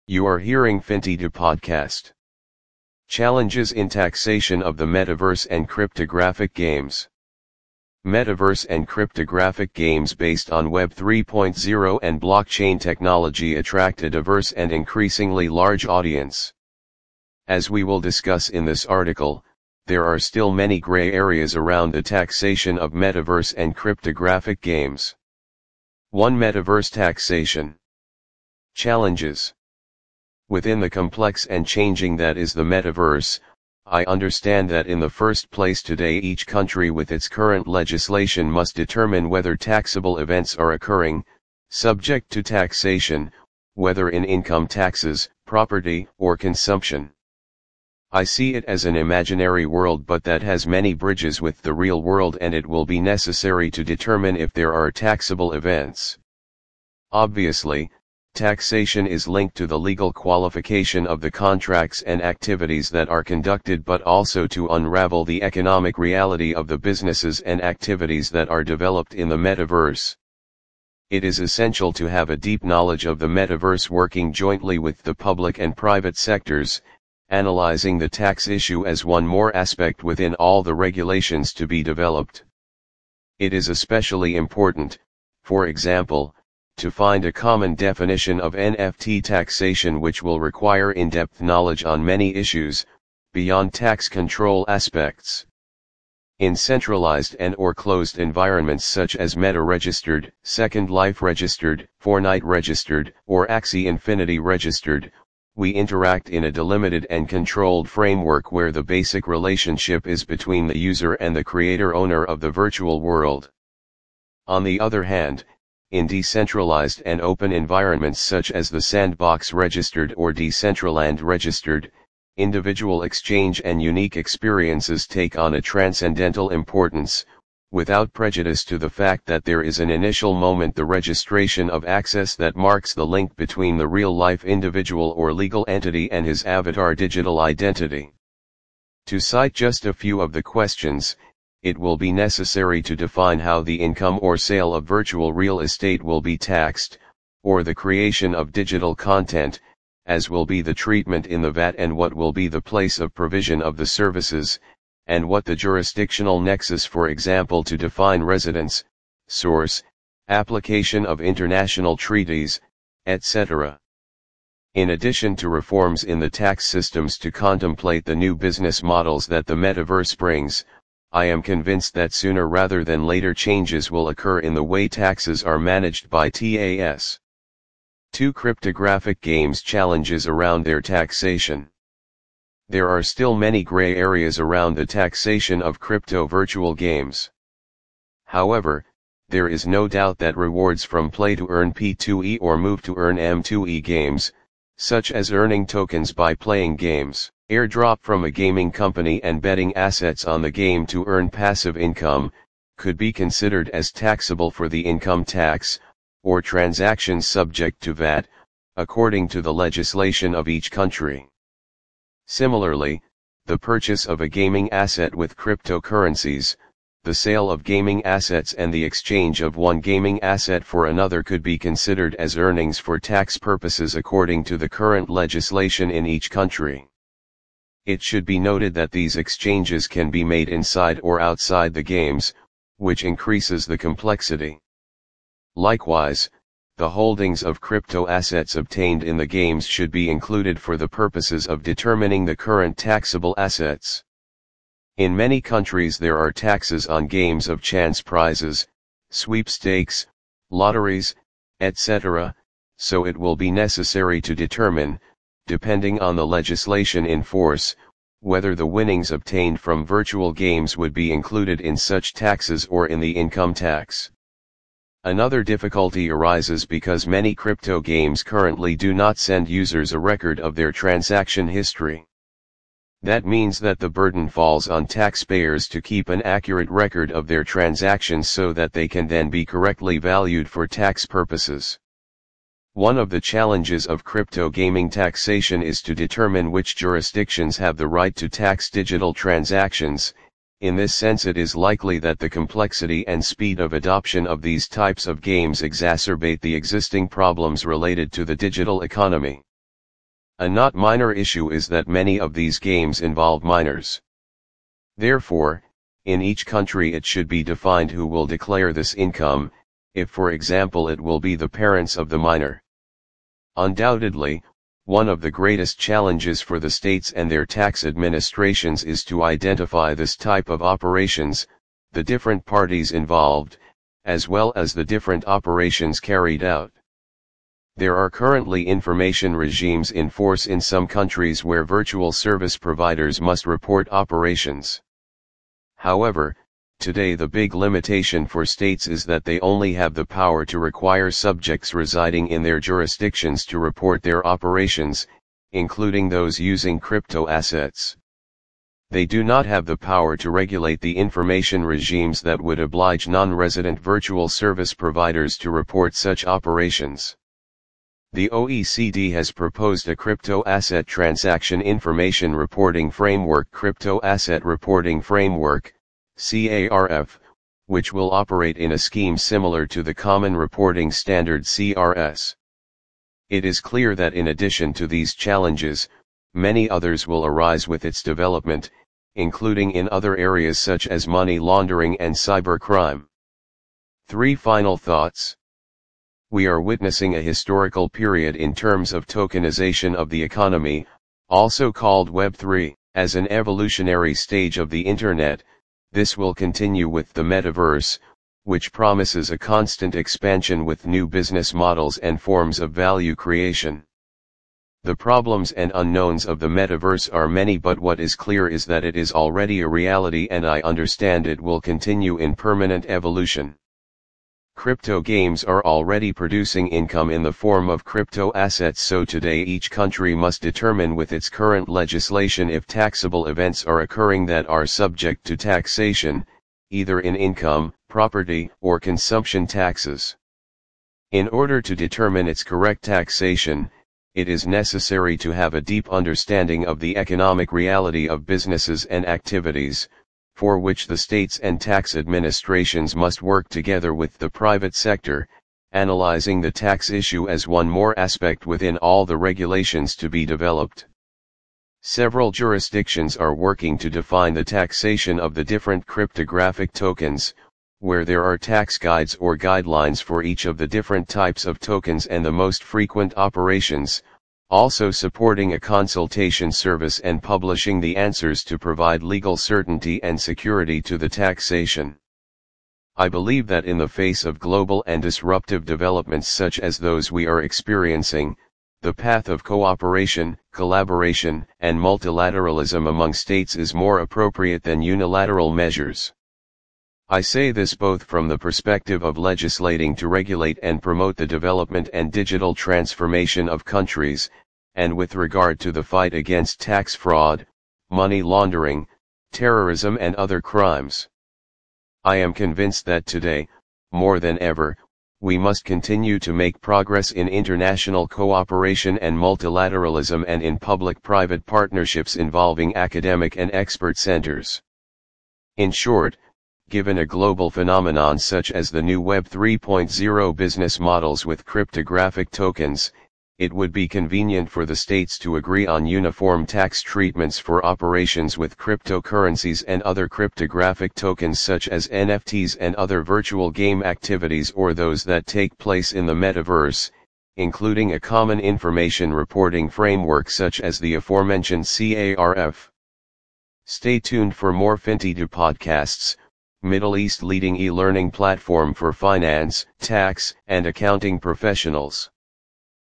You are hearing Fintida podcast. Challenges in taxation of the metaverse and cryptographic games. Metaverse and cryptographic games based on Web 3.0 and blockchain technology attract a diverse and increasingly large audience. As we will discuss in this article, there are still many gray areas around the taxation of metaverse and cryptographic games. 1. Metaverse taxation. Challenges. Within the complex and changing that is the metaverse, I understand that in the first place today each country with its current legislation must determine whether taxable events are occurring, subject to taxation, whether in income taxes, property, or consumption. I see it as an imaginary world but that has many bridges with the real world, and it will be necessary to determine if there are taxable events. Obviously, taxation is linked to the legal qualification of the contracts and activities that are conducted, but also to unravel the economic reality of the businesses and activities that are developed in the metaverse. It is essential to have a deep knowledge of the metaverse working jointly with the public and private sectors, analyzing the tax issue as one more aspect within all the regulations to be developed. It is especially important, for example, to find a common definition of NFT taxation which will require in-depth knowledge on many issues, beyond tax control aspects. In centralized and/or closed environments such as Meta registered, Second Life registered, Fortnite registered, or Axie Infinity registered, we interact in a delimited and controlled framework where the basic relationship is between the user and the creator-owner of the virtual world. On the other hand, in decentralized and open environments such as the Sandbox registered or Decentraland registered, individual exchange and unique experiences take on a transcendental importance, without prejudice to the fact that there is an initial moment, the registration of access, that marks the link between the real-life individual or legal entity and his avatar digital identity. To cite just a few of the questions, it will be necessary to define how the income or sale of virtual real estate will be taxed, or the creation of digital content, as will be the treatment in the VAT, and what will be the place of provision of the services, and what the jurisdictional nexus, for example to define residence, source, application of international treaties, etc. In addition to reforms in the tax systems to contemplate the new business models that the metaverse brings, I am convinced that sooner rather than later changes will occur in the way taxes are managed by TAS. 2. Cryptographic games challenges around their taxation. There are still many gray areas around the taxation of crypto virtual games. However, there is no doubt that rewards from play to earn P2E or move to earn M2E games, such as earning tokens by playing games, airdrop from a gaming company, and betting assets on the game to earn passive income, could be considered as taxable for the income tax, or transactions subject to VAT, according to the legislation of each country. Similarly, the purchase of a gaming asset with cryptocurrencies, the sale of gaming assets, and the exchange of one gaming asset for another could be considered as earnings for tax purposes according to the current legislation in each country. It should be noted that these exchanges can be made inside or outside the games, which increases the complexity. Likewise, the holdings of crypto assets obtained in the games should be included for the purposes of determining the current taxable assets. In many countries there are taxes on games of chance prizes, sweepstakes, lotteries, etc., so it will be necessary to determine, depending on the legislation in force, whether the winnings obtained from virtual games would be included in such taxes or in the income tax. Another difficulty arises because many crypto games currently do not send users a record of their transaction history. That means that the burden falls on taxpayers to keep an accurate record of their transactions so that they can then be correctly valued for tax purposes. One of the challenges of crypto gaming taxation is to determine which jurisdictions have the right to tax digital transactions. In this sense, it is likely that the complexity and speed of adoption of these types of games exacerbate the existing problems related to the digital economy. A not minor issue is that many of these games involve minors. Therefore, in each country it should be defined who will declare this income, if for example it will be the parents of the minor. Undoubtedly, one of the greatest challenges for the states and their tax administrations is to identify this type of operations, the different parties involved, as well as the different operations carried out. There are currently information regimes in force in some countries where virtual service providers must report operations. However, today the big limitation for states is that they only have the power to require subjects residing in their jurisdictions to report their operations, including those using crypto assets. They do not have the power to regulate the information regimes that would oblige non-resident virtual service providers to report such operations. The OECD has proposed a Crypto Asset Transaction Information Reporting Framework Crypto Asset Reporting Framework, CARF, which will operate in a scheme similar to the Common Reporting Standard CRS. It is clear that in addition to these challenges, many others will arise with its development, including in other areas such as money laundering and cybercrime. 3 final thoughts. We are witnessing a historical period in terms of tokenization of the economy, also called Web 3. As an evolutionary stage of the Internet, this will continue with the metaverse, which promises a constant expansion with new business models and forms of value creation. The problems and unknowns of the metaverse are many, but what is clear is that it is already a reality, and I understand it will continue in permanent evolution. Crypto games are already producing income in the form of crypto assets, so today each country must determine with its current legislation if taxable events are occurring that are subject to taxation, either in income, property, or consumption taxes. In order to determine its correct taxation, it is necessary to have a deep understanding of the economic reality of businesses and activities, for which the states and tax administrations must work together with the private sector, analyzing the tax issue as one more aspect within all the regulations to be developed. Several jurisdictions are working to define the taxation of the different cryptographic tokens, where there are tax guides or guidelines for each of the different types of tokens and the most frequent operations, also supporting a consultation service and publishing the answers to provide legal certainty and security to the taxation. I believe that in the face of global and disruptive developments such as those we are experiencing, the path of cooperation, collaboration, and multilateralism among states is more appropriate than unilateral measures. I say this both from the perspective of legislating to regulate and promote the development and digital transformation of countries, and with regard to the fight against tax fraud, money laundering, terrorism and other crimes. I am convinced that today, more than ever, we must continue to make progress in international cooperation and multilateralism and in public-private partnerships involving academic and expert centers. In short, given a global phenomenon such as the new Web 3.0 business models with cryptographic tokens, it would be convenient for the states to agree on uniform tax treatments for operations with cryptocurrencies and other cryptographic tokens such as NFTs and other virtual game activities or those that take place in the metaverse, including a common information reporting framework such as the aforementioned CARF. Stay tuned for more Fintidu podcasts, Middle East leading e-learning platform for finance, tax, and accounting professionals.